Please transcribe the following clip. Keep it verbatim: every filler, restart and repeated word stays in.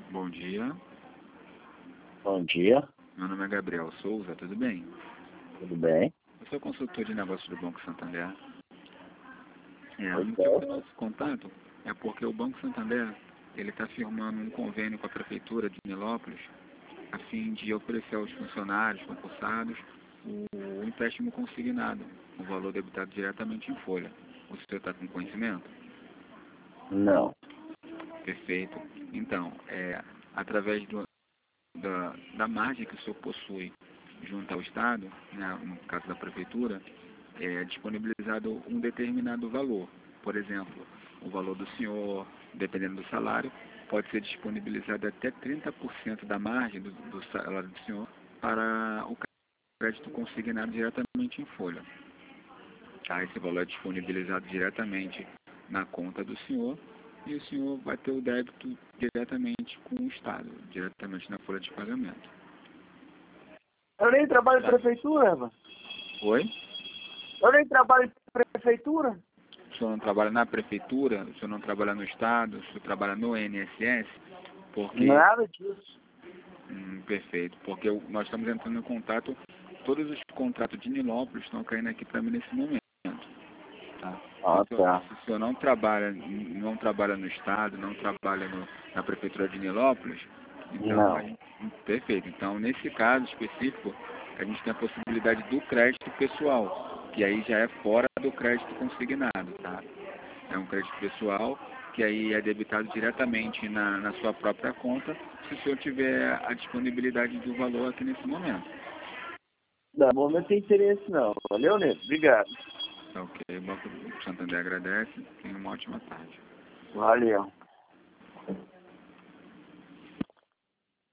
Bom dia, Bom dia, meu nome é Gabriel Souza, tudo bem? tudo bem? Eu sou consultor de negócios do Banco Santander. É, o Pois motivo é. do nosso contato é porque o Banco Santander ele está firmando um convênio com a Prefeitura de Nilópolis a fim de oferecer aos funcionários concursados o, o empréstimo consignado, o valor debitado diretamente em folha. O senhor está com conhecimento? Não. Perfeito. Então, é, através do, da, da margem que o senhor possui junto ao Estado, né, no caso da Prefeitura, é disponibilizado um determinado valor. Por exemplo, o valor do senhor, dependendo do salário, pode ser disponibilizado até trinta por cento da margem do, do salário do senhor para o crédito consignado diretamente em folha. Tá? Esse valor é disponibilizado diretamente na conta do senhor e o senhor vai ter o débito diretamente com o Estado, diretamente na folha de pagamento. Eu nem trabalho em prefeitura, mano. Oi? Eu nem trabalho em prefeitura. O senhor não trabalha na prefeitura, o senhor não trabalha no Estado, o senhor trabalha no I N S S, porque... Nada disso. Hum, perfeito, porque eu- nós estamos entrando em contato, todos os contratos de Nilópolis estão caindo aqui para mim nesse momento. Tá? Ah, Se, o senhor, tá. se o senhor não trabalha, não trabalha no Estado, não trabalha no, na prefeitura de Nilópolis, então, a Não. gente, perfeito. Então, nesse caso específico, a gente tem a possibilidade do crédito pessoal, que aí já é fora do crédito consignado, tá? É um crédito pessoal que aí é debitado diretamente na, na sua própria conta, se o senhor tiver a disponibilidade do valor aqui nesse momento. Não, bom, não tem interesse não. Valeu, Neto? Obrigado. Tá ok, o Banco do Santander agradece, tenha uma ótima tarde. Valeu.